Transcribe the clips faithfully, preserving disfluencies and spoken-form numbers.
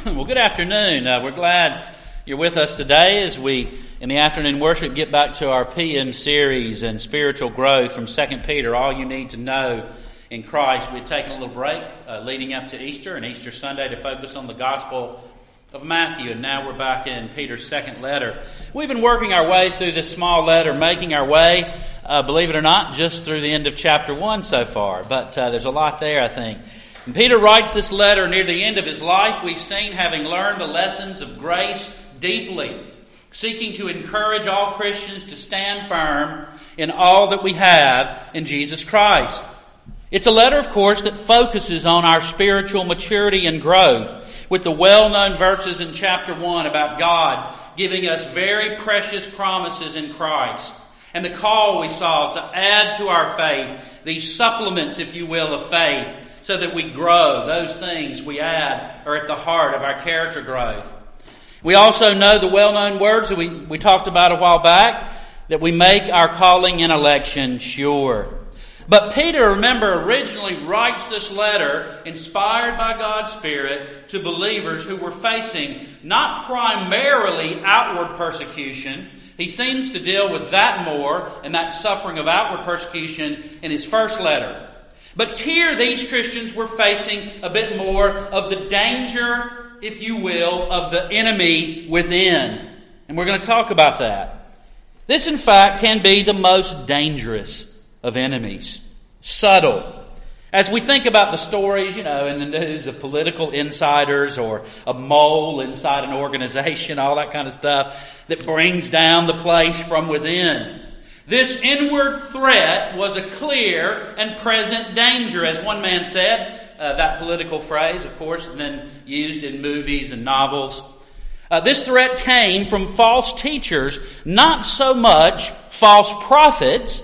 Well, good afternoon. Uh, we're glad you're with us today as we, in the afternoon worship, get back to our P M series and spiritual growth from Second Peter, all you need to know in Christ. We'd taken a little break uh, leading up to Easter and Easter Sunday to focus on the Gospel of Matthew, and now we're back in Peter's second letter. We've been working our way through this small letter, making our way, uh, believe it or not, just through the end of chapter one so far, but uh, there's a lot there, I think. And Peter writes this letter near the end of his life, we've seen, having learned the lessons of grace deeply, seeking to encourage all Christians to stand firm in all that we have in Jesus Christ. It's a letter, of course, that focuses on our spiritual maturity and growth, with the well-known verses in chapter one about God giving us very precious promises in Christ, and the call we saw to add to our faith, these supplements, if you will, of faith, so that we grow. Those things we add are at the heart of our character growth. We also know the well-known words that we, we talked about a while back, that we make our calling and election sure. But Peter, remember, originally writes this letter inspired by God's Spirit to believers who were facing not primarily outward persecution. He seems to deal with that more and that suffering of outward persecution in his first letter. But here these Christians were facing a bit more of the danger, if you will, of the enemy within. And we're going to talk about that. This, in fact, can be the most dangerous of enemies. Subtle. As we think about the stories, you know, in the news of political insiders or a mole inside an organization, all that kind of stuff that brings down the place from within. This inward threat was a clear and present danger, as one man said. Uh, that political phrase, of course, then used in movies and novels. Uh, this threat came from false teachers, not so much false prophets.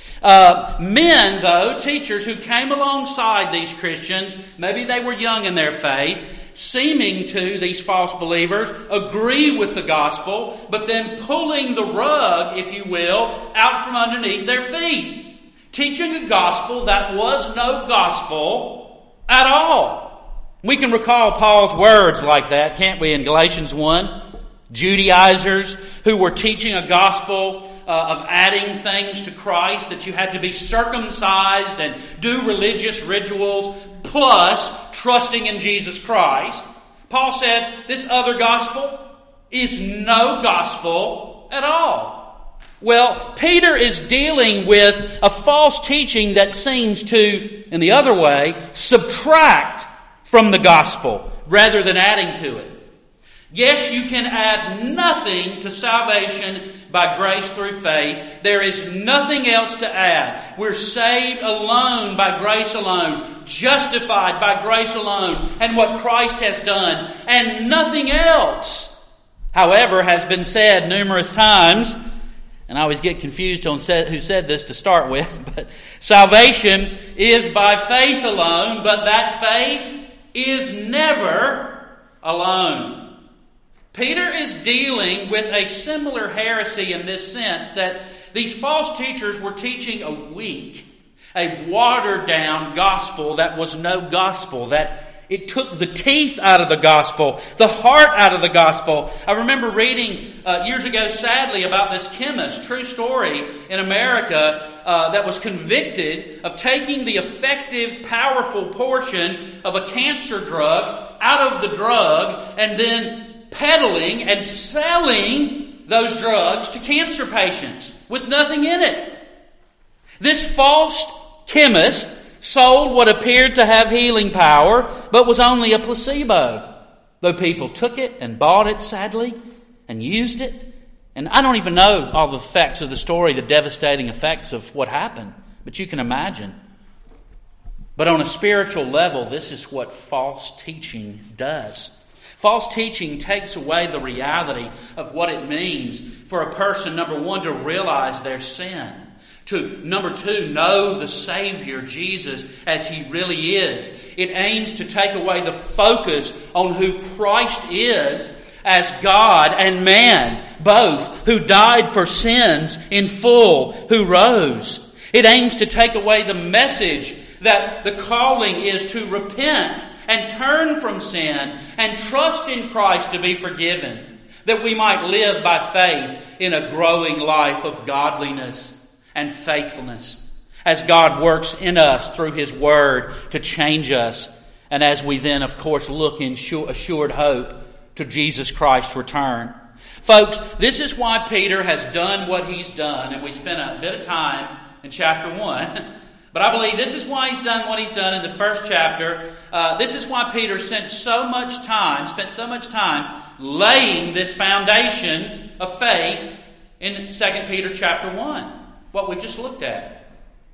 Uh, men, though, teachers who came alongside these Christians, maybe they were young in their faith, seeming to, these false believers, agree with the gospel, but then pulling the rug, if you will, out from underneath their feet. Teaching a gospel that was no gospel at all. We can recall Paul's words like that, can't we, in Galatians one? Judaizers who were teaching a gospel uh, of adding things to Christ, that you had to be circumcised and do religious rituals, plus trusting in Jesus Christ. Paul said this other gospel is no gospel at all. Well, Peter is dealing with a false teaching that seems to, in the other way, subtract from the gospel rather than adding to it. Yes, you can add nothing to salvation by grace through faith. There is nothing else to add. We're saved alone by grace alone, justified by grace alone, and what Christ has done, and nothing else. However, has been said numerous times, and I always get confused on who said this to start with, but salvation is by faith alone, but that faith is never alone. Peter is dealing with a similar heresy in this sense, that these false teachers were teaching a weak, a watered-down gospel that was no gospel, that it took the teeth out of the gospel, the heart out of the gospel. I remember reading uh, years ago, sadly, about this chemist, true story, in America, uh, that was convicted of taking the effective, powerful portion of a cancer drug out of the drug and then peddling and selling those drugs to cancer patients with nothing in it. This false chemist sold what appeared to have healing power, but was only a placebo. Though people took it and bought it, sadly, and used it. And I don't even know all the effects of the story, the devastating effects of what happened, but you can imagine. But on a spiritual level, this is what false teaching does. False teaching takes away the reality of what it means for a person, number one, to realize their sin. To, number two, know the Savior, Jesus, as He really is. It aims to take away the focus on who Christ is as God and man, both, who died for sins in full, who rose. It aims to take away the message that the calling is to repent and turn from sin and trust in Christ to be forgiven, that we might live by faith in a growing life of godliness and faithfulness, as God works in us through His Word to change us, and as we then, of course, look in assured hope to Jesus Christ's return. Folks, this is why Peter has done what he's done, and we spent a bit of time in chapter one. But I believe this is why he's done what he's done in the first chapter. Uh, this is why Peter spent so much time, spent so much time laying this foundation of faith in Second Peter chapter one, what we just looked at.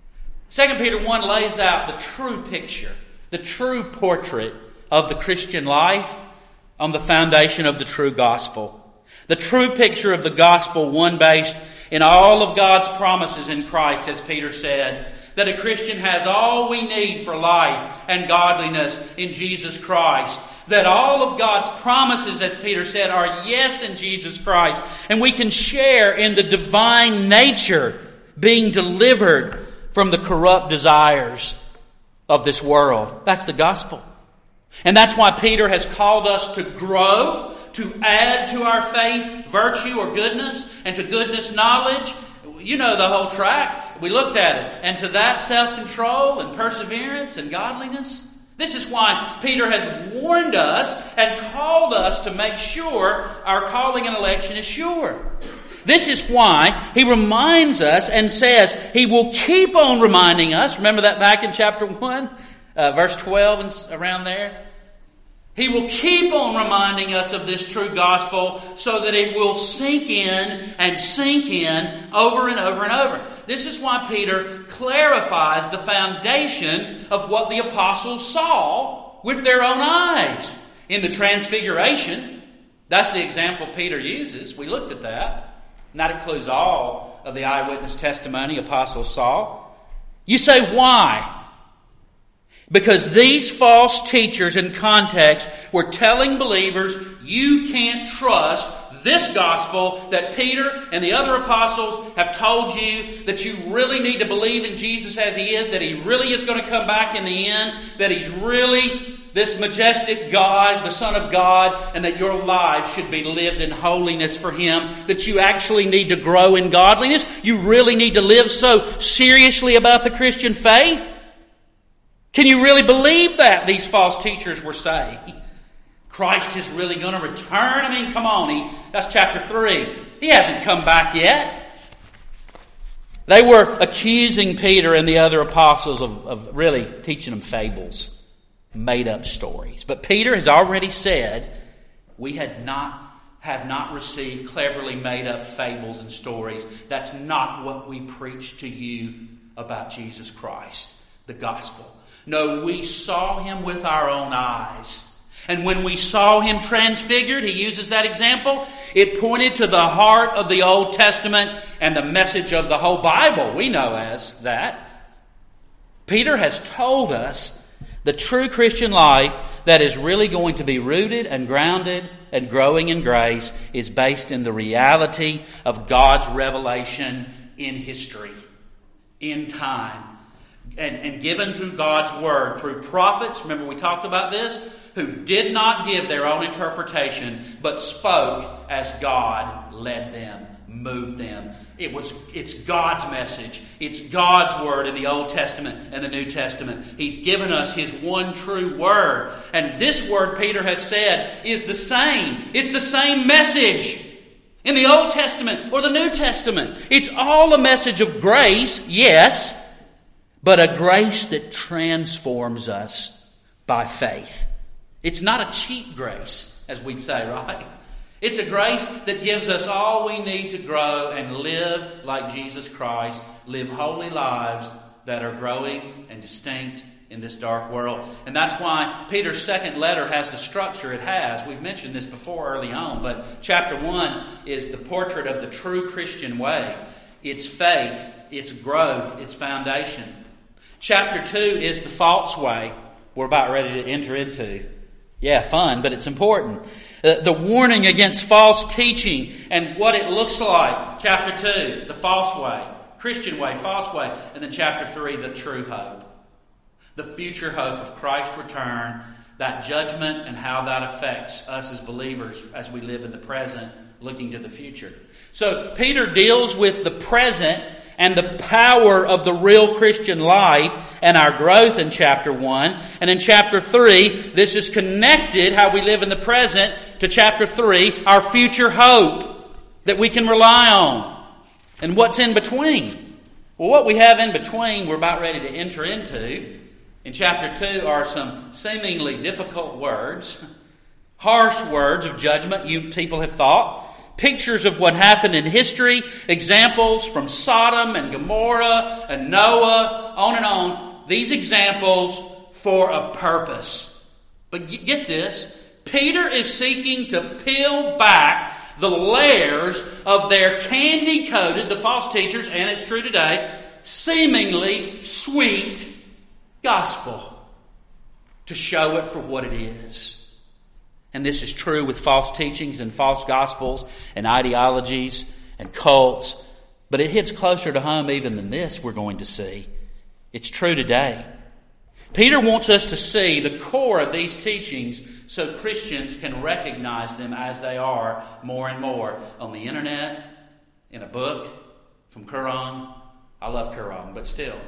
Second Peter one lays out the true picture, the true portrait of the Christian life on the foundation of the true gospel. The true picture of the gospel, one based in all of God's promises in Christ, as Peter said, that a Christian has all we need for life and godliness in Jesus Christ. That all of God's promises, as Peter said, are yes in Jesus Christ. And we can share in the divine nature being delivered from the corrupt desires of this world. That's the gospel. And that's why Peter has called us to grow, to add to our faith virtue or goodness, and to goodness knowledge. You know the whole track. We looked at it. And to that self-control and perseverance and godliness. This is why Peter has warned us and called us to make sure our calling and election is sure. This is why he reminds us and says he will keep on reminding us. Remember that back in chapter one, uh, verse twelve and around there? He will keep on reminding us of this true gospel so that it will sink in and sink in over and over and over. This is why Peter clarifies the foundation of what the apostles saw with their own eyes in the transfiguration. That's the example Peter uses. We looked at that. And that includes all of the eyewitness testimony apostles saw. You say, why? Because these false teachers in context were telling believers, you can't trust this gospel that Peter and the other apostles have told you, that you really need to believe in Jesus as He is, that He really is going to come back in the end, that He's really this majestic God, the Son of God, and that your lives should be lived in holiness for Him, that you actually need to grow in godliness. You really need to live so seriously about the Christian faith. Can you really believe that, these false teachers were saying? Christ is really going to return? I mean, come on. He, that's chapter three. He hasn't come back yet. They were accusing Peter and the other apostles of, of really teaching them fables, made up stories. But Peter has already said, we had not have not received cleverly made up fables and stories. That's not what we preach to you about Jesus Christ, the gospel. No, we saw Him with our own eyes. And when we saw Him transfigured, he uses that example, it pointed to the heart of the Old Testament and the message of the whole Bible. We know as that. Peter has told us the true Christian life that is really going to be rooted and grounded and growing in grace is based in the reality of God's revelation in history, in time. And, and given through God's Word, through prophets, remember we talked about this, who did not give their own interpretation, but spoke as God led them, moved them. It was, it's God's message. It's God's Word in the Old Testament and the New Testament. He's given us His one true Word. And this Word, Peter has said, is the same. It's the same message in the Old Testament or the New Testament. It's all a message of grace, yes, but a grace that transforms us by faith. It's not a cheap grace, as we'd say, right? It's a grace that gives us all we need to grow and live like Jesus Christ, live holy lives that are growing and distinct in this dark world. And that's why Peter's second letter has the structure it has. We've mentioned this before early on, but chapter one is the portrait of the true Christian way. It's faith, it's growth, it's foundation. Chapter two is the false way we're about ready to enter into. Yeah, fun, but it's important. The, the warning against false teaching and what it looks like. Chapter two, the false way. Christian way, false way. And then chapter three, the true hope. The future hope of Christ's return that judgment and how that affects us as believers as we live in the present, looking to the future. So Peter deals with the present and the power of the real Christian life and our growth in chapter one. And in chapter three, this is connected, how we live in the present, to chapter three, our future hope that we can rely on. And what's in between? Well, what we have in between, we're about ready to enter into. In chapter two are some seemingly difficult words, harsh words of judgment, you people have thought. Pictures of what happened in history, examples from Sodom and Gomorrah and Noah, on and on. These examples for a purpose. But get this, Peter is seeking to peel back the layers of their candy-coated, the false teachers, and it's true today, seemingly sweet gospel, to show it for what it is. And this is true with false teachings and false gospels and ideologies and cults. But it hits closer to home even than this, we're going to see. It's true today. Peter wants us to see the core of these teachings so Christians can recognize them as they are more and more. On the internet, in a book, from Quran. I love Quran, but still.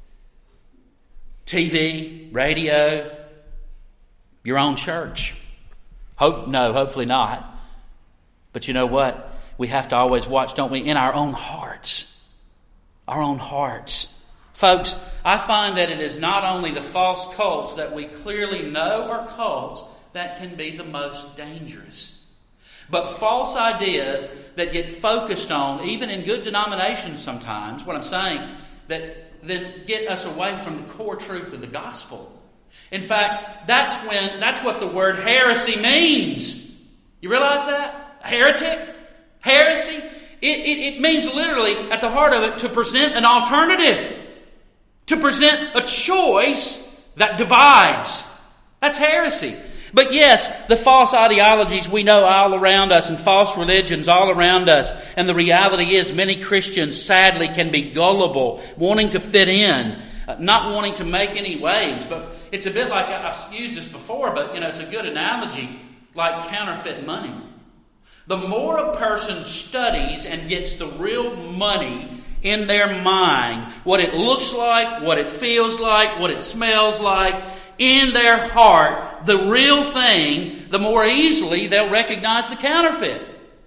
T V, radio, your own church. Hope, no, hopefully not. But you know what? We have to always watch, don't we? In our own hearts. Our own hearts. Folks, I find that it is not only the false cults that we clearly know are cults that can be the most dangerous, but false ideas that get focused on, even in good denominations sometimes, what I'm saying, that then get us away from the core truth of the gospel. In fact, that's when, that's what the word heresy means. You realize that? Heretic? Heresy? It, it, it means literally, at the heart of it, to present an alternative. To present a choice that divides. That's heresy. But yes, the false ideologies we know all around us and false religions all around us. And the reality is many Christians sadly can be gullible, wanting to fit in, not wanting to make any waves. But it's a bit like, I've used this before, but you know, it's a good analogy, like counterfeit money. The more a person studies and gets the real money in their mind, what it looks like, what it feels like, what it smells like, in their heart, the real thing, the more easily they'll recognize the counterfeit.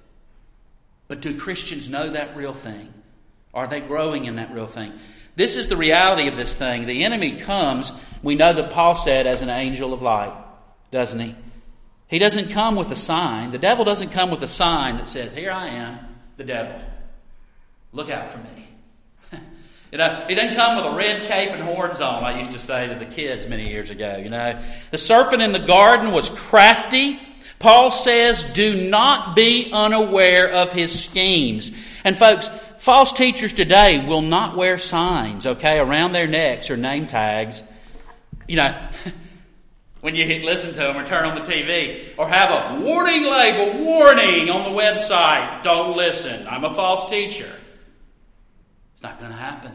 But do Christians know that real thing? Are they growing in that real thing? This is the reality of this thing. The enemy comes, we know that Paul said, as an angel of light, doesn't he? He doesn't come with a sign. The devil doesn't come with a sign that says, here I am, the devil. Look out for me. You know, he doesn't come with a red cape and horns on, I used to say to the kids many years ago, you know. The serpent in the garden was crafty. Paul says, do not be unaware of his schemes. And folks, false teachers today will not wear signs, okay, around their necks or name tags. You know, when you hit listen to them or turn on the T V, or have a warning label, warning on the website, don't listen, I'm a false teacher. It's not going to happen.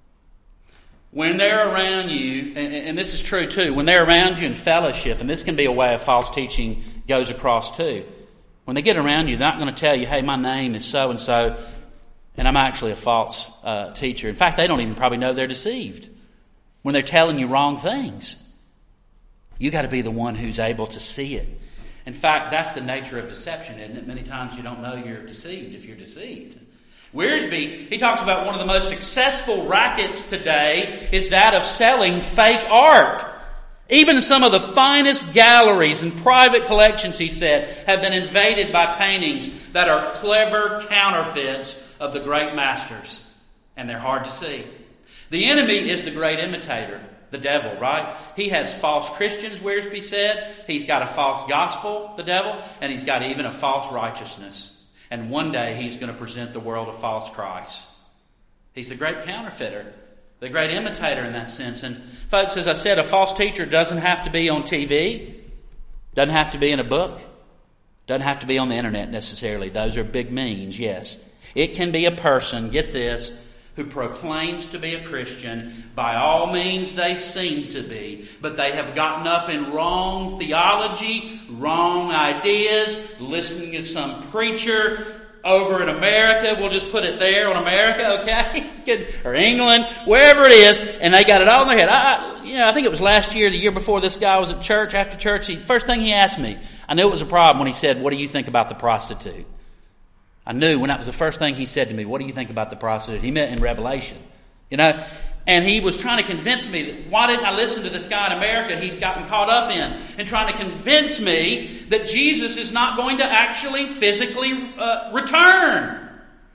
When they're around you, and, and this is true too, when they're around you in fellowship, and this can be a way of false teaching goes across too. When they get around you, they're not going to tell you, hey, my name is so-and-so, and I'm actually a false uh, teacher. In fact, they don't even probably know they're deceived when they're telling you wrong things. You got to be the one who's able to see it. In fact, that's the nature of deception, isn't it? Many times you don't know you're deceived if you're deceived. Wiersbe, he talks about one of the most successful rackets today is that of selling fake art. Even some of the finest galleries and private collections, he said, have been invaded by paintings that are clever counterfeits of the great masters. And they're hard to see. The enemy is the great imitator, the devil, right? He has false Christians, Wiersbe said. He's got a false gospel, the devil, and he's got even a false righteousness. And one day he's going to present the world a false Christ. He's the great counterfeiter, the great imitator in that sense. And folks, as I said, a false teacher doesn't have to be on T V, doesn't have to be in a book, doesn't have to be on the internet necessarily. Those are big means, yes. It can be a person, get this, who proclaims to be a Christian. By all means they seem to be, but they have gotten up in wrong theology, wrong ideas, listening to some preacher over in America. We'll just put it there on America, okay? Or England, wherever it is, and they got it all in their head. I, you know, I think it was last year, the year before, this guy was at church, after church. He, first thing he asked me, I knew it was a problem when he said, "What do you think about the prostitute?" I knew when that was the first thing he said to me, "What do you think about the prostitute?" He meant in Revelation, you know. And he was trying to convince me that why didn't I listen to this guy in America he'd gotten caught up in, and trying to convince me that Jesus is not going to actually physically uh, return.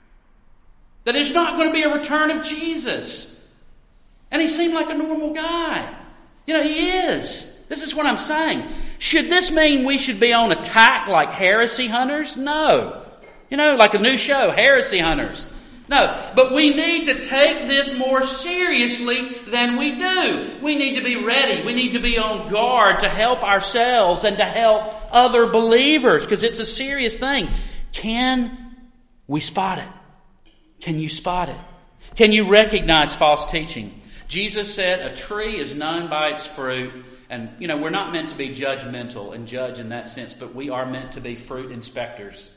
That there's not going to be a return of Jesus. And he seemed like a normal guy. You know, he is. This is what I'm saying. Should this mean we should be on attack like heresy hunters? No. You know, like a new show, Heresy Hunters. No, but we need to take this more seriously than we do. We need to be ready. We need to be on guard to help ourselves and to help other believers, because it's a serious thing. Can we spot it? Can you spot it? Can you recognize false teaching? Jesus said a tree is known by its fruit. And, you know, we're not meant to be judgmental and judge in that sense, but we are meant to be fruit inspectors.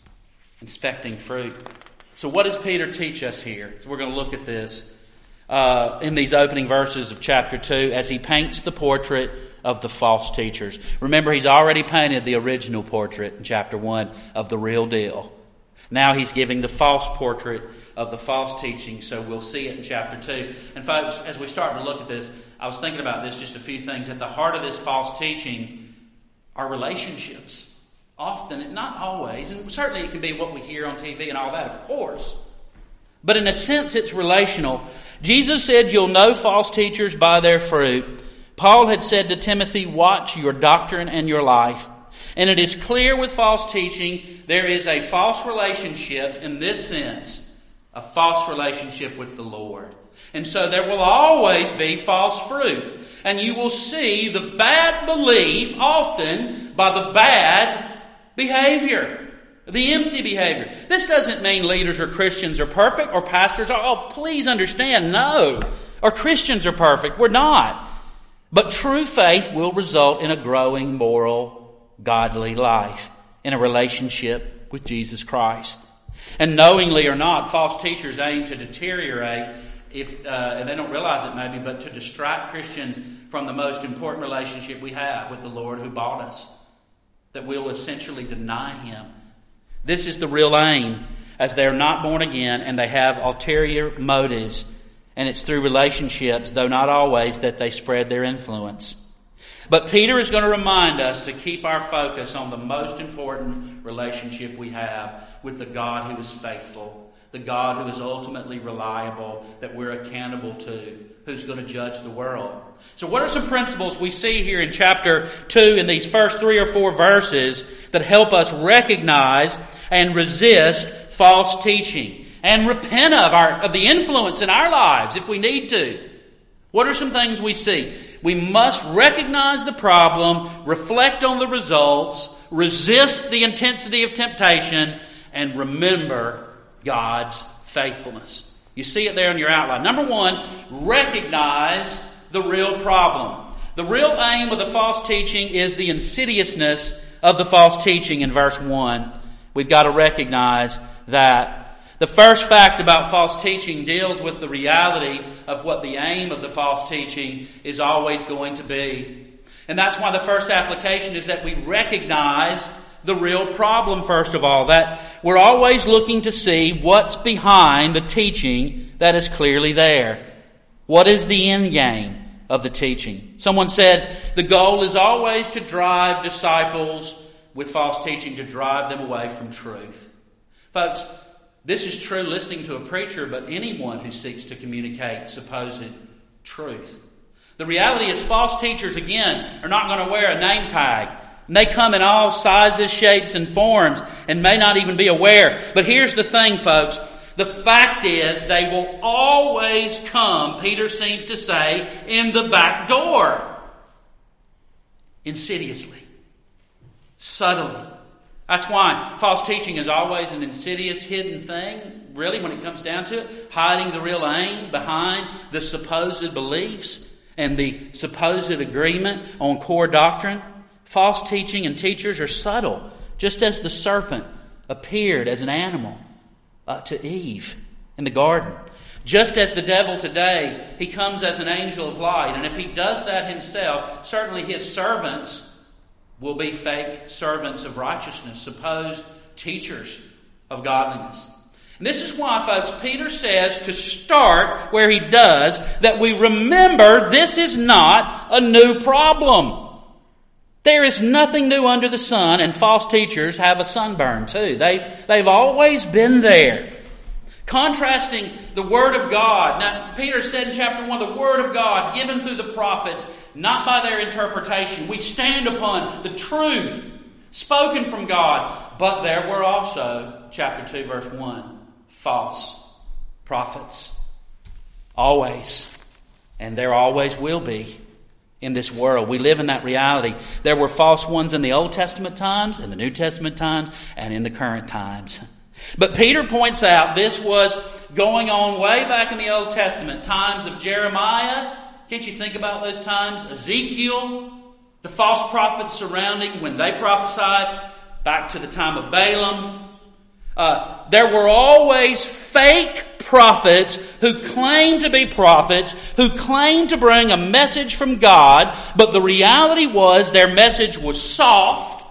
Inspecting fruit. So what does Peter teach us here? So we're going to look at this uh, in these opening verses of chapter two as he paints the portrait of the false teachers. Remember, he's already painted the original portrait in chapter one of the real deal. Now he's giving the false portrait of the false teaching, so we'll see it in chapter two. And folks, as we start to look at this, I was thinking about this, just a few things. At the heart of this false teaching are relationships. Often, not always, and certainly it can be what we hear on T V and all that, of course. But in a sense, it's relational. Jesus said, "You'll know false teachers by their fruit." Paul had said to Timothy, "Watch your doctrine and your life." And it is clear with false teaching, there is a false relationship in this sense, a false relationship with the Lord. And so there will always be false fruit. And you will see the bad belief often by the bad behavior, the empty behavior. This doesn't mean leaders or Christians are perfect or pastors are. Oh, please understand, no. Or Christians are perfect. We're not. But true faith will result in a growing, moral, godly life in a relationship with Jesus Christ. And knowingly or not, false teachers aim to deteriorate, if uh, and they don't realize it maybe, but to distract Christians from the most important relationship we have with the Lord who bought us. That we'll essentially deny Him. This is the real aim, as they're not born again and they have ulterior motives. And it's through relationships, though not always, that they spread their influence. But Peter is going to remind us to keep our focus on the most important relationship we have with the God who is faithful, the God who is ultimately reliable, that we're accountable to, who's going to judge the world. So what are some principles we see here in chapter two in these first three or four verses that help us recognize and resist false teaching and repent of our of the influence in our lives if we need to? What are some things we see? We must recognize the problem, reflect on the results, resist the intensity of temptation, and remember God's faithfulness. You see it there in your outline. Number one, recognize the real problem. The real aim of the false teaching is the insidiousness of the false teaching in verse one. We've got to recognize that. The first fact about false teaching deals with the reality of what the aim of the false teaching is always going to be. And that's why the first application is that we recognize the real problem, first of all, that we're always looking to see what's behind the teaching that is clearly there. What is the end game of the teaching? Someone said the goal is always to drive disciples with false teaching, to drive them away from truth. Folks, this is true listening to a preacher, but anyone who seeks to communicate supposed truth. The reality is false teachers, again, are not going to wear a name tag. And they come in all sizes, shapes, and forms and may not even be aware. But here's the thing, folks. The fact is they will always come, Peter seems to say, in the back door. Insidiously. Subtly. That's why false teaching is always an insidious, hidden thing, really, when it comes down to it, hiding the real aim behind the supposed beliefs and the supposed agreement on core doctrine. False teaching and teachers are subtle, just as the serpent appeared as an animal uh, to Eve in the garden. Just as the devil today, he comes as an angel of light. And if he does that himself, certainly his servants will be fake servants of righteousness, supposed teachers of godliness. And this is why, folks, Peter says to start where he does, that we remember this is not a new problem. There is nothing new under the sun, and false teachers have a sunburn too. They, they've always been there. Contrasting the Word of God. Now, Peter said in chapter one, the Word of God given through the prophets, not by their interpretation. We stand upon the truth spoken from God. But there were also, chapter two, verse one, false prophets. Always. And there always will be in this world. We live in that reality. There were false ones in the Old Testament times, in the New Testament times, and in the current times. But Peter points out this was going on way back in the Old Testament, times of Jeremiah. Can't you think about those times? Ezekiel, the false prophets surrounding when they prophesied, back to the time of Balaam. Uh, there were always fake prophets who claimed to be prophets, who claimed to bring a message from God, but the reality was their message was soft.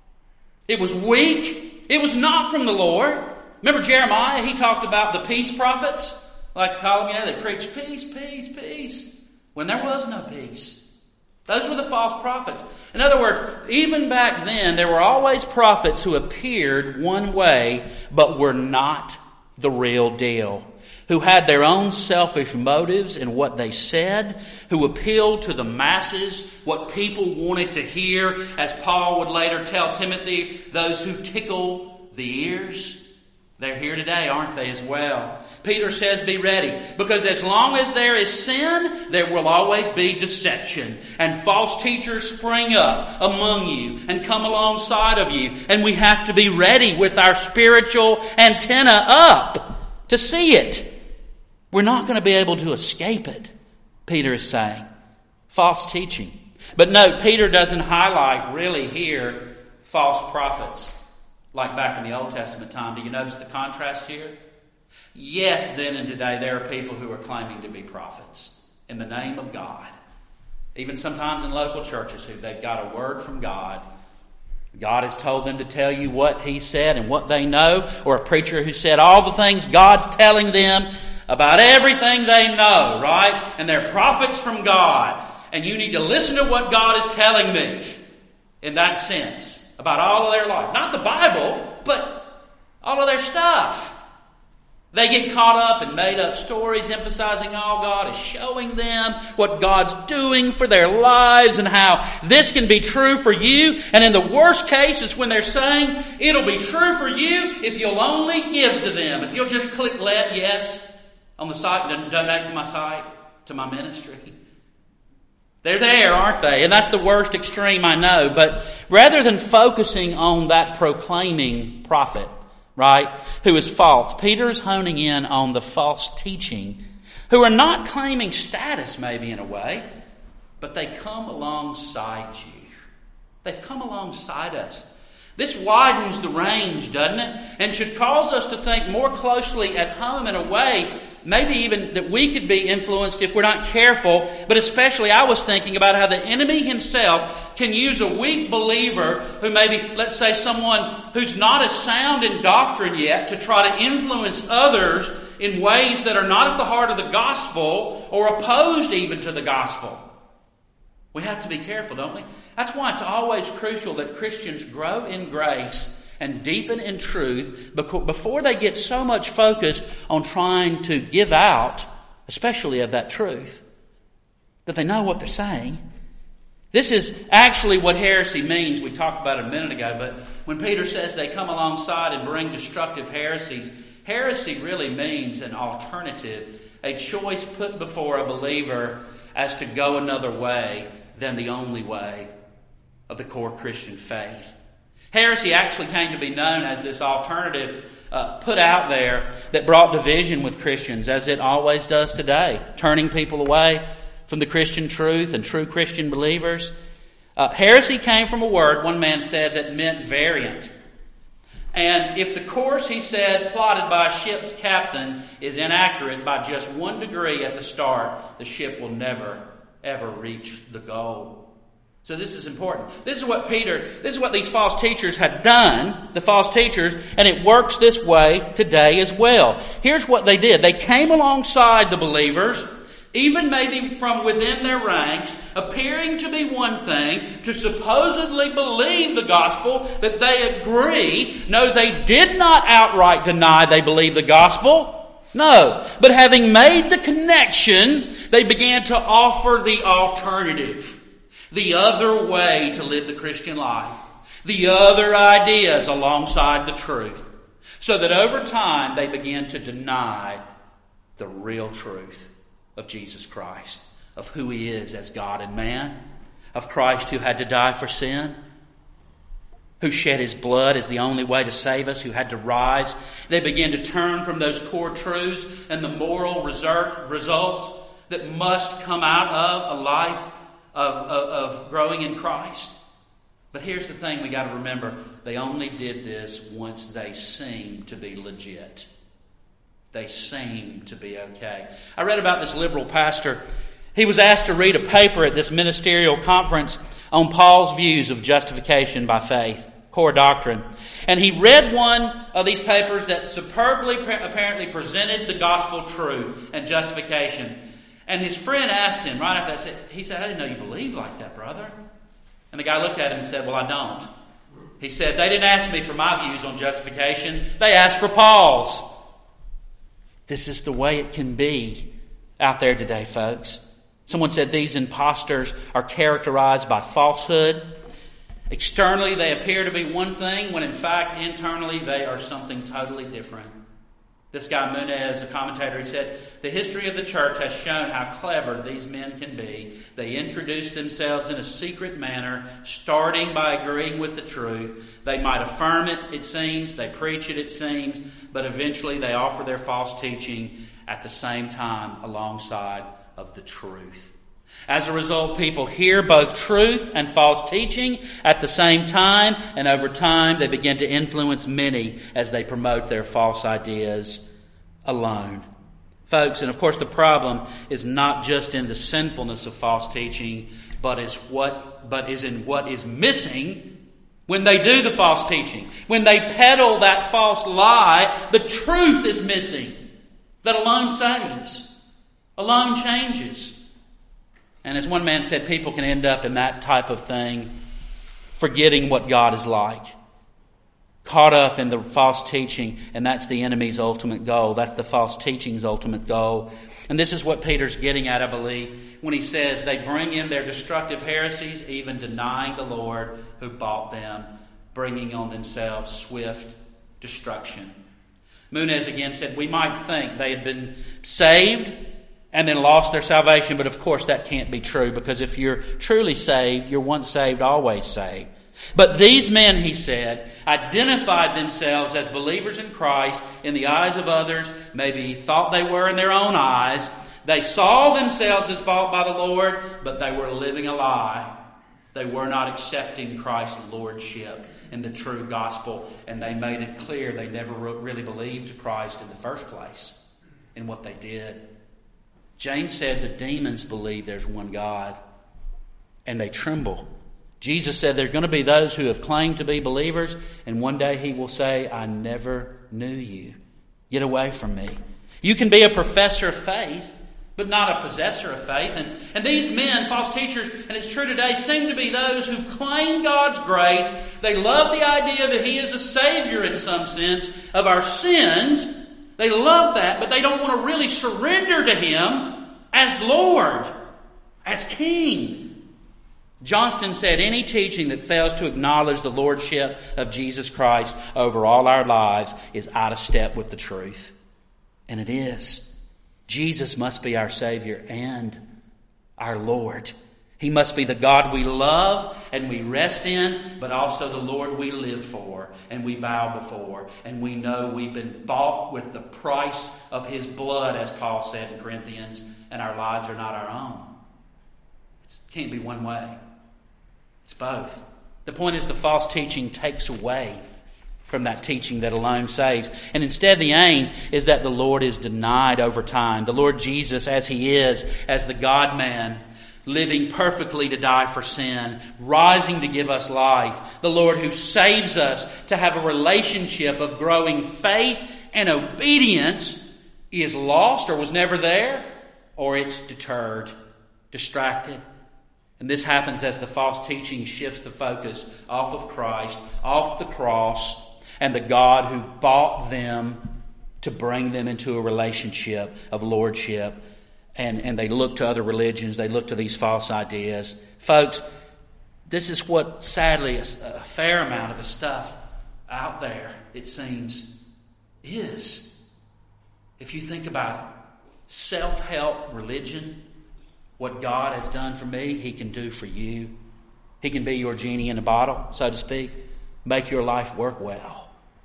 It was weak. It was not from the Lord. Remember Jeremiah, he talked about the peace prophets. I like to call them, you know, they preached peace, peace, peace, when there was no peace. Those were the false prophets. In other words, even back then, there were always prophets who appeared one way, but were not the real deal. Who had their own selfish motives in what they said, who appealed to the masses, what people wanted to hear, as Paul would later tell Timothy, those who tickle the ears. They're here today, aren't they, as well? Peter says, be ready, because as long as there is sin, there will always be deception. And false teachers spring up among you and come alongside of you. And we have to be ready with our spiritual antenna up to see it. We're not going to be able to escape it, Peter is saying. False teaching. But note, Peter doesn't highlight really here false prophets like back in the Old Testament time. Do you notice the contrast here? Yes, then and today there are people who are claiming to be prophets in the name of God. Even sometimes in local churches who they've got a word from God. God has told them to tell you what He said and what they know. Or a preacher who said all the things God's telling them about everything they know, right? And they're prophets from God. And you need to listen to what God is telling me in that sense about all of their life. Not the Bible, but all of their stuff. They get caught up in made up stories emphasizing all God is showing them, what God's doing for their lives and how this can be true for you. And in the worst case is when they're saying it'll be true for you if you'll only give to them. If you'll just click let yes on the site and donate to my site, to my ministry. They're there, aren't they? And that's the worst extreme, I know. But rather than focusing on that proclaiming prophet, right, who is false, Peter's honing in on the false teaching, who are not claiming status maybe in a way, but they come alongside you. They've come alongside us. This widens the range, doesn't it? And should cause us to think more closely at home in a way, maybe even that we could be influenced if we're not careful. But especially I was thinking about how the enemy himself can use a weak believer who maybe, let's say someone who's not as sound in doctrine yet, to try to influence others in ways that are not at the heart of the gospel or opposed even to the gospel. We have to be careful, don't we? That's why it's always crucial that Christians grow in grace and deepen in truth before they get so much focused on trying to give out, especially of that truth, that they know what they're saying. This is actually what heresy means. We talked about it a minute ago, but when Peter says they come alongside and bring destructive heresies, heresy really means an alternative, a choice put before a believer as to go another way than the only way of the core Christian faith. Heresy actually came to be known as this alternative uh, put out there that brought division with Christians, as it always does today, turning people away from the Christian truth and true Christian believers. Uh, heresy came from a word, one man said, that meant variant. And if the course, he said, plotted by a ship's captain is inaccurate by just one degree at the start, the ship will never, ever reach the goal. So this is important. This is what Peter, this is what these false teachers had done, the false teachers, and it works this way today as well. Here's what they did. They came alongside the believers, even maybe from within their ranks, appearing to be one thing, to supposedly believe the gospel, that they agree. No, they did not outright deny they believed the gospel. No. But having made the connection, they began to offer the alternative. The other way to live the Christian life. The other ideas alongside the truth. So that over time they began to deny the real truth of Jesus Christ, of who He is as God and man, of Christ who had to die for sin, who shed His blood as the only way to save us, who had to rise. They began to turn from those core truths and the moral results that must come out of a life of, of, of growing in Christ. But here's the thing we got to remember. They only did this once they seemed to be legit. They seem to be okay. I read about this liberal pastor. He was asked to read a paper at this ministerial conference on Paul's views of justification by faith, core doctrine. And he read one of these papers that superbly apparently presented the gospel truth and justification. And his friend asked him right after that, he said, I didn't know you believed like that, brother. And the guy looked at him and said, well, I don't. He said, they didn't ask me for my views on justification. They asked for Paul's. This is the way it can be out there today, folks. Someone said these imposters are characterized by falsehood. Externally, they appear to be one thing, when in fact, internally, they are something totally different. This guy, Munez, a commentator, he said, the history of the church has shown how clever these men can be. They introduce themselves in a secret manner, starting by agreeing with the truth. They might affirm it, it seems. They preach it, it seems. But eventually they offer their false teaching at the same time alongside of the truth. As a result, people hear both truth and false teaching at the same time, and over time they begin to influence many as they promote their false ideas alone. Folks, and of course the problem is not just in the sinfulness of false teaching, but is what but is in what is missing when they do the false teaching. When they peddle that false lie, the truth is missing. That alone saves. Alone changes. And as one man said, people can end up in that type of thing, forgetting what God is like. Caught up in the false teaching, and that's the enemy's ultimate goal. That's the false teaching's ultimate goal. And this is what Peter's getting at, I believe, when he says they bring in their destructive heresies, even denying the Lord who bought them, bringing on themselves swift destruction. Munez again said, we might think they had been saved and then lost their salvation, but of course that can't be true, because if you're truly saved, you're once saved, always saved. But these men, he said, identified themselves as believers in Christ in the eyes of others, maybe thought they were in their own eyes. They saw themselves as bought by the Lord, but they were living a lie. They were not accepting Christ's lordship in the true gospel, and they made it clear they never really believed Christ in the first place in what they did. James said the demons believe there's one God, and they tremble. Jesus said there's going to be those who have claimed to be believers, and one day He will say, I never knew you. Get away from me. You can be a professor of faith, but not a possessor of faith. And, and these men, false teachers, and it's true today, seem to be those who claim God's grace. They love the idea that He is a Savior in some sense of our sins. They love that, but they don't want to really surrender to Him as Lord, as King. Johnston said, any teaching that fails to acknowledge the lordship of Jesus Christ over all our lives is out of step with the truth. And it is. Jesus must be our Savior and our Lord. He must be the God we love and we rest in, but also the Lord we live for and we bow before. And we know we've been bought with the price of His blood, as Paul said in Corinthians, and our lives are not our own. It can't be one way. It's both. The point is the false teaching takes away from that teaching that alone saves. And instead the aim is that the Lord is denied over time. The Lord Jesus as He is, as the God-man, living perfectly to die for sin, rising to give us life. The Lord who saves us to have a relationship of growing faith and obedience is lost or was never there, or it's deterred, distracted. And this happens as the false teaching shifts the focus off of Christ, off the cross, and the God who bought them to bring them into a relationship of lordship. And, and they look to other religions. They look to these false ideas. Folks, this is what, sadly, a, a fair amount of the stuff out there, it seems, is. If you think about it, self-help religion, what God has done for me, He can do for you. He can be your genie in a bottle, so to speak. Make your life work well.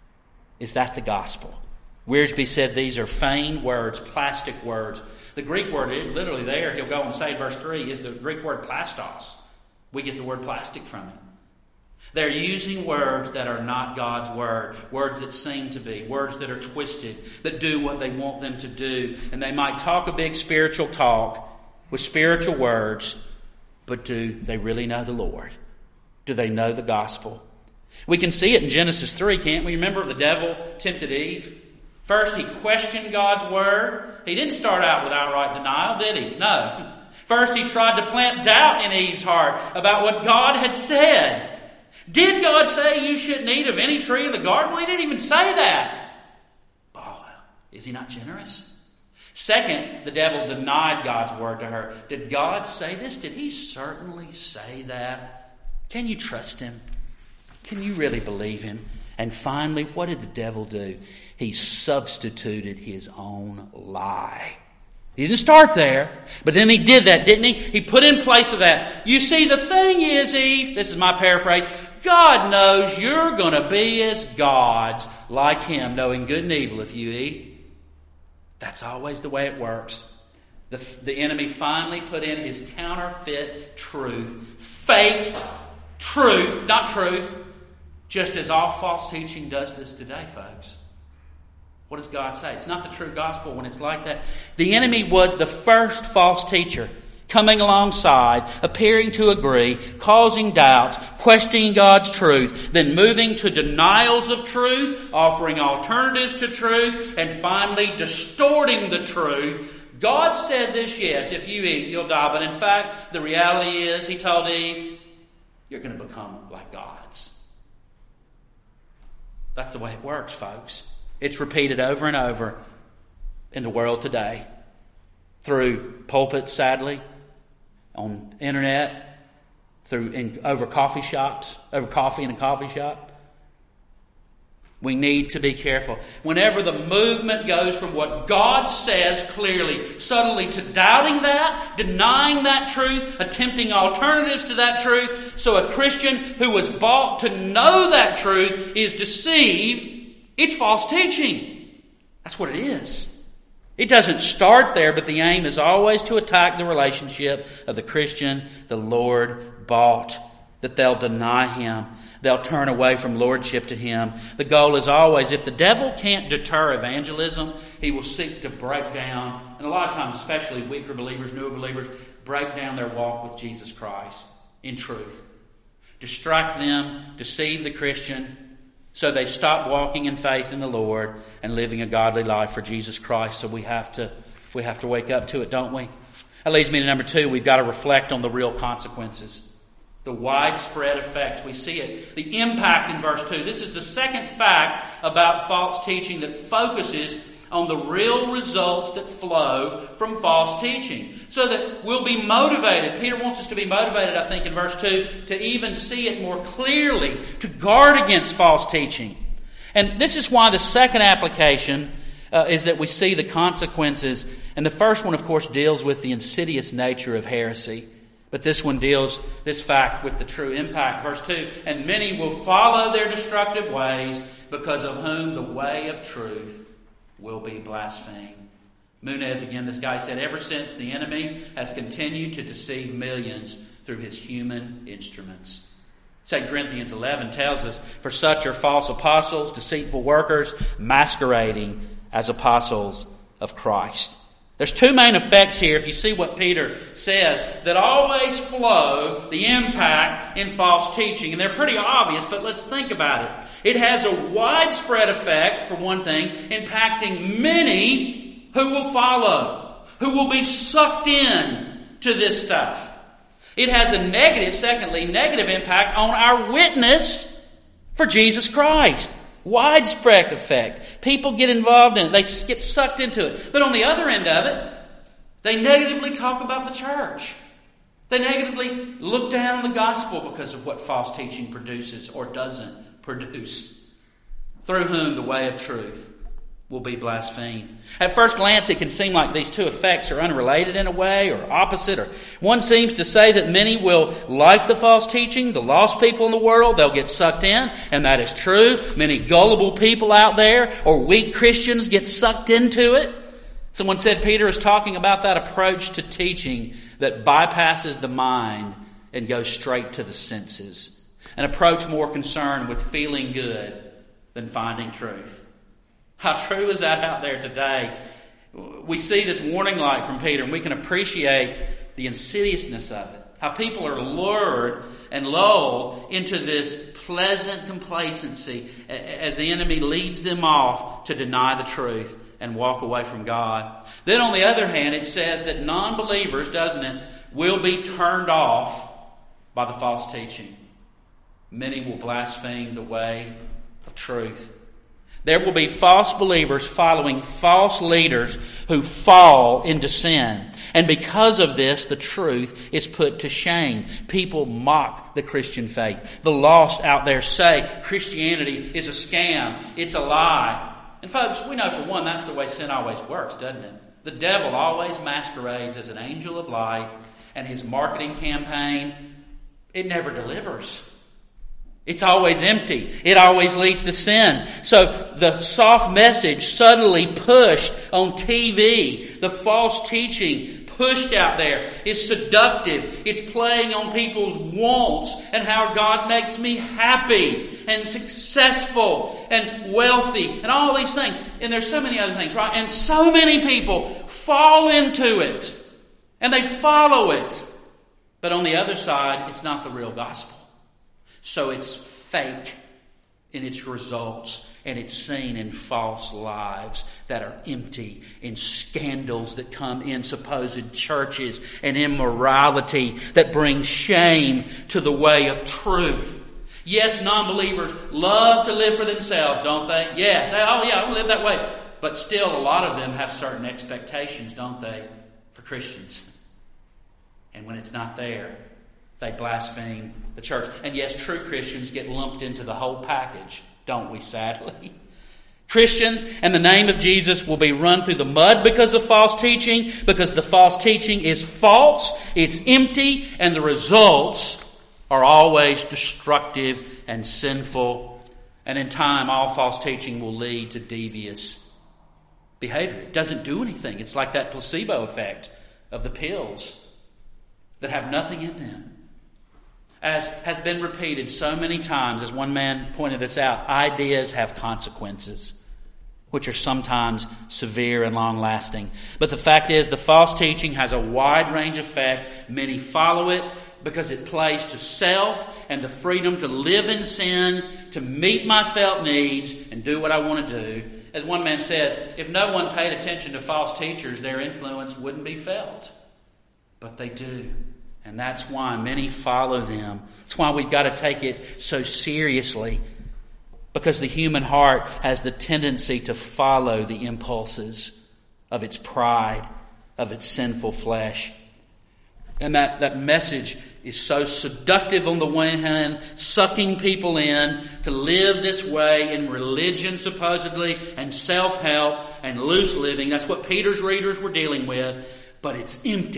Is that the gospel? Wiersbe said these are feigned words, plastic words. The Greek word, literally there, he'll go and say in verse three, is the Greek word plastos. We get the word plastic from it. They're using words that are not God's word, words that seem to be, words that are twisted, that do what they want them to do. And they might talk a big spiritual talk with spiritual words, but do they really know the Lord? Do they know the gospel? We can see it in Genesis three, can't we? Remember the devil tempted Eve? First, he questioned God's word. He didn't start out with outright denial, did he? No. First, he tried to plant doubt in Eve's heart about what God had said. Did God say you shouldn't eat of any tree in the garden? Well, He didn't even say that. Oh, is He not generous? Second, the devil denied God's word to her. Did God say this? Did He certainly say that? Can you trust Him? Can you really believe Him? And finally, what did the devil do? He substituted his own lie. He didn't start there, but then he did that, didn't he? He put in place of that. You see, the thing is, Eve, this is my paraphrase, God knows you're going to be as gods like Him, knowing good and evil if you eat. That's always the way it works. The, the enemy finally put in his counterfeit truth, fake truth, not truth, just as all false teaching does this today, folks. What does God say? It's not the true gospel when it's like that. The enemy was the first false teacher coming alongside, appearing to agree, causing doubts, questioning God's truth, then moving to denials of truth, offering alternatives to truth, and finally distorting the truth. God said this, yes, if you eat, you'll die. But in fact, the reality is, He told Eve, you're going to become like gods. That's the way it works, folks. It's repeated over and over in the world today. Through pulpits, sadly, on internet, through in, over coffee shops, over coffee in a coffee shop. We need to be careful. Whenever the movement goes from what God says clearly, subtly to doubting that, denying that truth, attempting alternatives to that truth, so a Christian who was bought to know that truth is deceived, it's false teaching. That's what it is. It doesn't start there, but the aim is always to attack the relationship of the Christian the Lord bought, that they'll deny Him. They'll turn away from lordship to Him. The goal is always, if the devil can't deter evangelism, he will seek to break down, and a lot of times, especially weaker believers, newer believers, break down their walk with Jesus Christ in truth. Distract them, deceive the Christian, so they stop walking in faith in the Lord and living a godly life for Jesus Christ. So we have to we have to wake up to it, don't we? That leads me to number two. We've got to reflect on the real consequences. The widespread effects. We see it. The impact in verse two. This is the second fact about false teaching that focuses on the real results that flow from false teaching. So that we'll be motivated. Peter wants us to be motivated, I think, in verse two, to even see it more clearly, to guard against false teaching. And this is why the second application uh, is that we see the consequences. And the first one, of course, deals with the insidious nature of heresy. But this one deals, this fact, with the true impact. Verse two, and many will follow their destructive ways, because of whom the way of truth will be blasphemed. Munez, again, this guy said, ever since the enemy has continued to deceive millions through his human instruments. Second Corinthians eleven tells us, for such are false apostles, deceitful workers, masquerading as apostles of Christ. There's two main effects here, if you see what Peter says, that always flow the impact in false teaching. And they're pretty obvious, but let's think about it. It has a widespread effect, for one thing, impacting many who will follow, who will be sucked in to this stuff. It has a negative, secondly, negative impact on our witness for Jesus Christ. Widespread effect. People get involved in it. They get sucked into it. But on the other end of it, they negatively talk about the church. They negatively look down on the gospel because of what false teaching produces or doesn't produce. Through whom the way of truth will be blasphemed. At first glance, it can seem like these two effects are unrelated in a way, or opposite. Or one seems to say that many will like the false teaching, the lost people in the world, they'll get sucked in, and that is true. Many gullible people out there, or weak Christians, get sucked into it. Someone said Peter is talking about that approach to teaching that bypasses the mind and goes straight to the senses. An approach more concerned with feeling good than finding truth. How true is that out there today? We see this warning light from Peter, and we can appreciate the insidiousness of it. How people are lured and lulled into this pleasant complacency as the enemy leads them off to deny the truth and walk away from God. Then on the other hand, it says that non-believers, doesn't it, will be turned off by the false teaching. Many will blaspheme the way of truth. There will be false believers following false leaders who fall into sin. And because of this, the truth is put to shame. People mock the Christian faith. The lost out there say Christianity is a scam. It's a lie. And folks, we know for one, that's the way sin always works, doesn't it? The devil always masquerades as an angel of light, and his marketing campaign, it never delivers. It's always empty. It always leads to sin. So the soft message suddenly pushed on T V, the false teaching pushed out there, is seductive. It's playing on people's wants and how God makes me happy and successful and wealthy and all these things. And there's so many other things, right? And so many people fall into it and they follow it. But on the other side, it's not the real gospel. So it's fake in its results, and it's seen in false lives that are empty, in scandals that come in supposed churches, and immorality that brings shame to the way of truth. Yes, non-believers love to live for themselves, don't they? Yes. Oh yeah, I live that way. But still, a lot of them have certain expectations, don't they, for Christians. And when it's not there, they blaspheme the church. And yes, true Christians get lumped into the whole package, don't we, sadly? Christians and the name of Jesus will be run through the mud because of false teaching, because the false teaching is false, it's empty, and the results are always destructive and sinful. And in time, all false teaching will lead to devious behavior. It doesn't do anything. It's like that placebo effect of the pills that have nothing in them. As has been repeated so many times, as one man pointed this out, ideas have consequences, which are sometimes severe and long-lasting. But the fact is, the false teaching has a wide range effect. Many follow it because it plays to self and the freedom to live in sin, to meet my felt needs, and do what I want to do. As one man said, if no one paid attention to false teachers, their influence wouldn't be felt. But they do. And that's why many follow them. That's why we've got to take it so seriously. Because the human heart has the tendency to follow the impulses of its pride, of its sinful flesh. And that, that message is so seductive on the one hand, sucking people in to live this way in religion supposedly, and self-help and loose living. That's what Peter's readers were dealing with. But it's empty.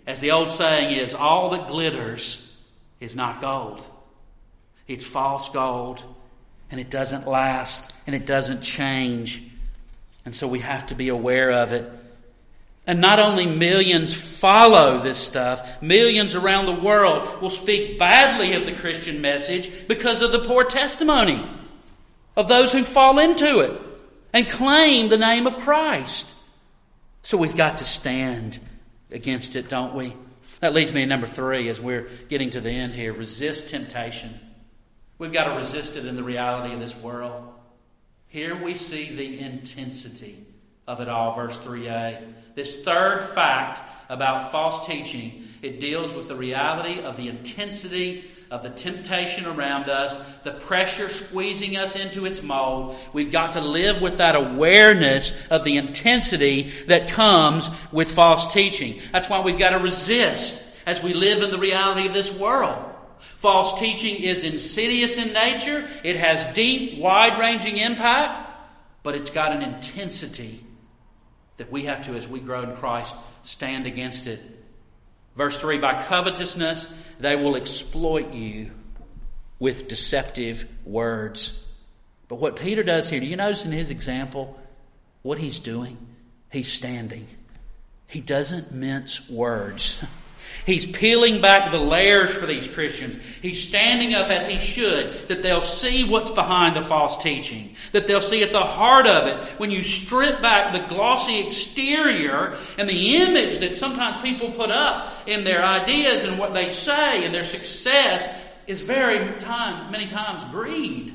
As the old saying is, all that glitters is not gold. It's false gold, and it doesn't last, and it doesn't change. And so we have to be aware of it. And not only millions follow this stuff, millions around the world will speak badly of the Christian message because of the poor testimony of those who fall into it and claim the name of Christ. So we've got to stand against it, don't we? That leads me to number three as we're getting to the end here. Resist temptation. We've got to resist it in the reality of this world. Here we see the intensity of it all, verse three a. This third fact about false teaching, it deals with the reality of the intensity of the temptation around us, the pressure squeezing us into its mold. We've got to live with that awareness of the intensity that comes with false teaching. That's why we've got to resist as we live in the reality of this world. False teaching is insidious in nature. It has deep, wide-ranging impact, but it's got an intensity that we have to, as we grow in Christ, stand against it. Verse three, by covetousness they will exploit you with deceptive words. But what Peter does here, do you notice in his example what he's doing? He's standing. He doesn't mince words. He's peeling back the layers for these Christians. He's standing up as he should, that they'll see what's behind the false teaching, that they'll see at the heart of it. When you strip back the glossy exterior and the image that sometimes people put up in their ideas and what they say and their success is very time, many times greed.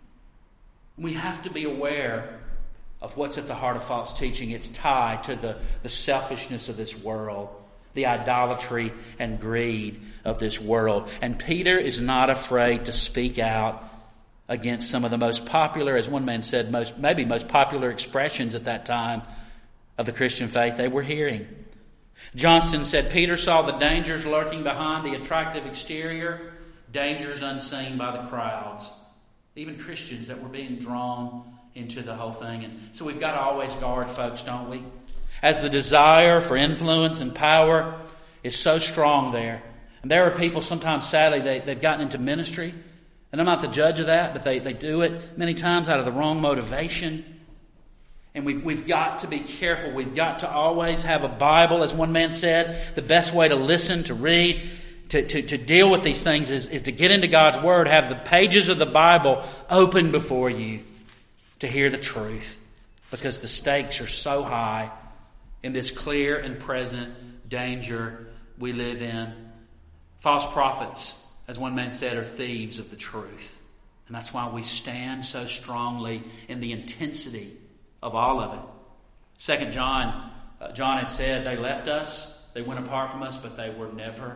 We have to be aware of what's at the heart of false teaching. It's tied to the, the selfishness of this world, the idolatry and greed of this world. And Peter is not afraid to speak out against some of the most popular, as one man said, most maybe most popular expressions at that time of the Christian faith they were hearing. Johnston said, Peter saw the dangers lurking behind the attractive exterior, dangers unseen by the crowds, even Christians that were being drawn into the whole thing. And so we've got to always guard, folks, don't we? As the desire for influence and power is so strong there. And there are people, sometimes sadly, they, they've gotten into ministry. And I'm not the judge of that, but they, they do it many times out of the wrong motivation. And we've, we've got to be careful. We've got to always have a Bible. As one man said, the best way to listen, to read, to, to, to deal with these things is, is to get into God's Word, have the pages of the Bible open before you to hear the truth. Because the stakes are so high in this clear and present danger we live in. False prophets, as one man said, are thieves of the truth. And that's why we stand so strongly in the intensity of all of it. Second John, uh, John had said, they left us, they went apart from us, but they were never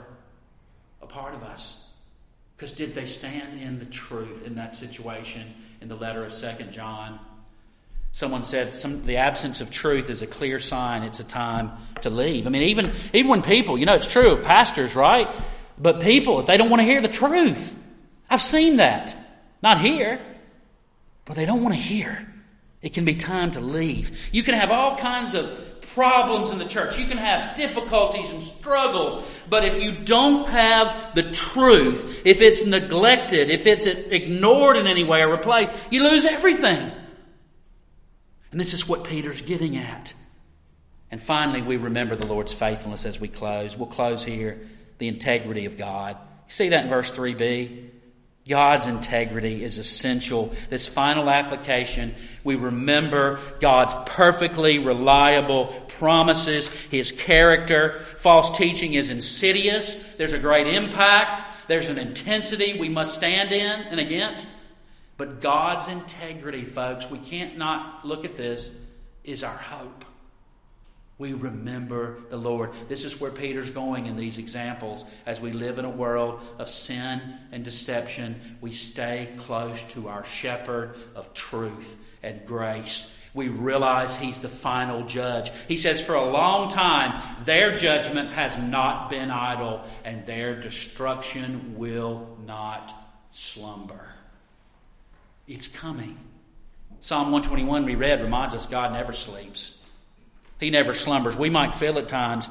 a part of us. Because did they stand in the truth in that situation in the letter of Second John? Someone said some, the absence of truth is a clear sign it's a time to leave. I mean, even, even when people, you know, it's true of pastors, right? But people, if they don't want to hear the truth, I've seen that. Not here, but they don't want to hear. It can be time to leave. You can have all kinds of problems in the church. You can have difficulties and struggles. But if you don't have the truth, if it's neglected, if it's ignored in any way or replaced, you lose everything. And this is what Peter's getting at. And finally, we remember the Lord's faithfulness as we close. We'll close here. The integrity of God. You see that in verse three b? God's integrity is essential. This final application, we remember God's perfectly reliable promises, His character. False teaching is insidious. There's a great impact. There's an intensity we must stand in and against. But God's integrity, folks, we can't not look at this, is our hope. We remember the Lord. This is where Peter's going in these examples. As we live in a world of sin and deception, we stay close to our shepherd of truth and grace. We realize He's the final judge. He says, for a long time, their judgment has not been idle, and their destruction will not slumber. It's coming. Psalm one twenty-one we read reminds us God never sleeps. He never slumbers. We might feel at times,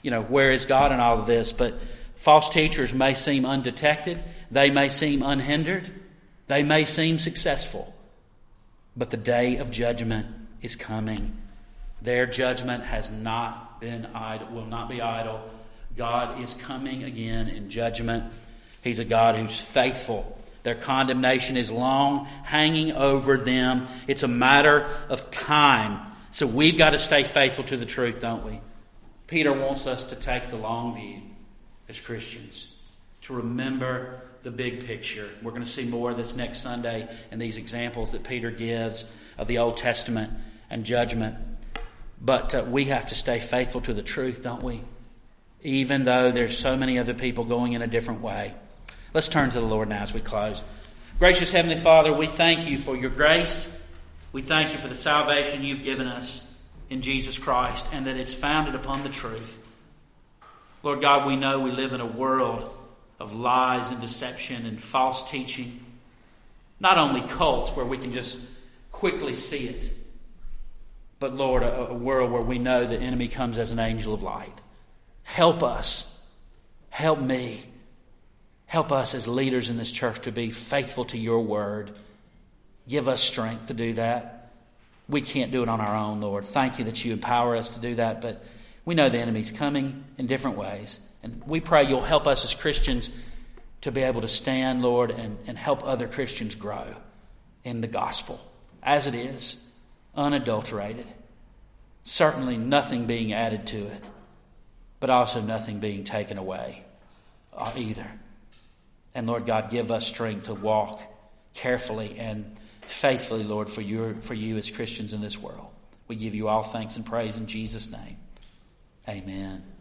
you know, where is God in all of this? But false teachers may seem undetected. They may seem unhindered. They may seem successful. But the day of judgment is coming. Their judgment has not been idle, will not be idle. God is coming again in judgment. He's a God who's faithful. Their condemnation is long hanging over them. It's a matter of time. So we've got to stay faithful to the truth, don't we? Peter wants us to take the long view as Christians, to remember the big picture. We're going to see more of this next Sunday in these examples that Peter gives of the Old Testament and judgment. But uh, we have to stay faithful to the truth, don't we? Even though there's so many other people going in a different way. Let's turn to the Lord now as we close. Gracious Heavenly Father, we thank you for your grace. We thank you for the salvation you've given us in Jesus Christ, and that it's founded upon the truth. Lord God, we know we live in a world of lies and deception and false teaching. Not only cults where we can just quickly see it, but Lord, a, a world where we know the enemy comes as an angel of light. Help us. Help me. Help us as leaders in this church to be faithful to your word. Give us strength to do that. We can't do it on our own, Lord. Thank you that you empower us to do that, but we know the enemy's coming in different ways. And we pray you'll help us as Christians to be able to stand, Lord, and, and help other Christians grow in the gospel as it is, unadulterated. Certainly nothing being added to it, but also nothing being taken away either. And Lord God, give us strength to walk carefully and faithfully, Lord, for your for you as Christians in this world. We give you all thanks and praise in Jesus' name. Amen.